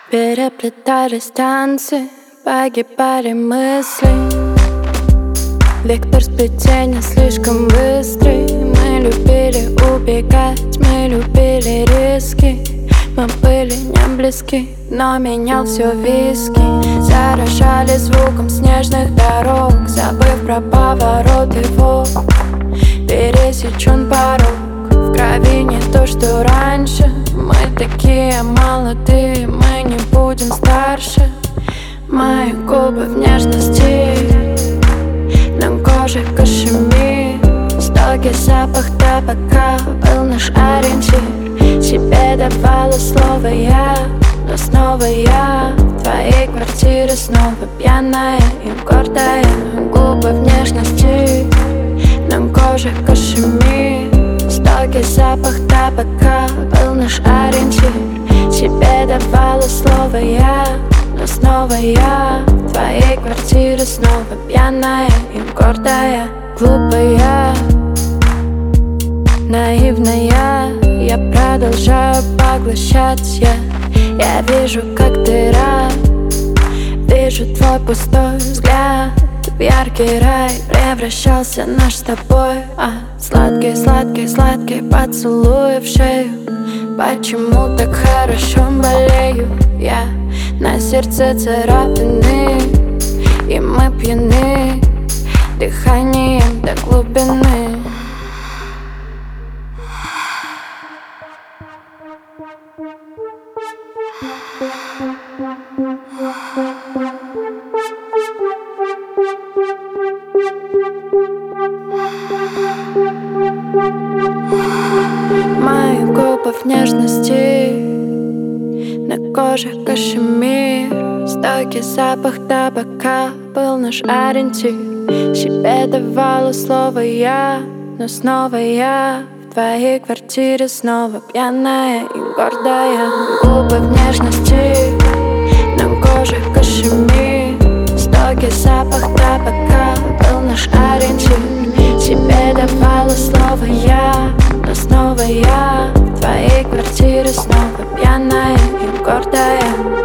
Переплетались танцы, погибали мысли. Вектор сплетения слишком быстрый. Мы любили убегать, мы любили риски. Мы были не близки, но менял все виски. Заражали звуком снежных дорог, забыв про повороты волн. Пересечен порог, в крови не то, что раньше. Мы такие молодые, мы не будем старше. Мои губы в нежности, на коже кашемир. Стойкий запах табака был наш ориентир. Себе давала слово я, но снова я в твоей квартире, снова пьяная и гордая. Губы в нежности, на коже кашемир. Стойкий запах табака был наш ориентир. Тебе давала слово я, но снова я в твоей квартире, снова пьяная и гордая. Глупая, наивная, я продолжаю поглощать. Я вижу, как ты рад, вижу твой пустой взгляд. В яркий рай превращался наш с тобой. Сладкий, сладкий, сладкий поцелуй в шею. Почему так хорошо болею я? На сердце царапины, и мы пьяны дыханием до глубины. Мои губы в нежности, на коже кашемир. Стойкий запах табака был наш ориентир. Себе давала слово я, но снова я в твоей квартире, снова пьяная и гордая. Губы в нежности, на коже кашемир. Стойкий запах табака был наш ориентир. Тебе давала слово я, но снова я в твоей квартире, снова пьяная и гордая.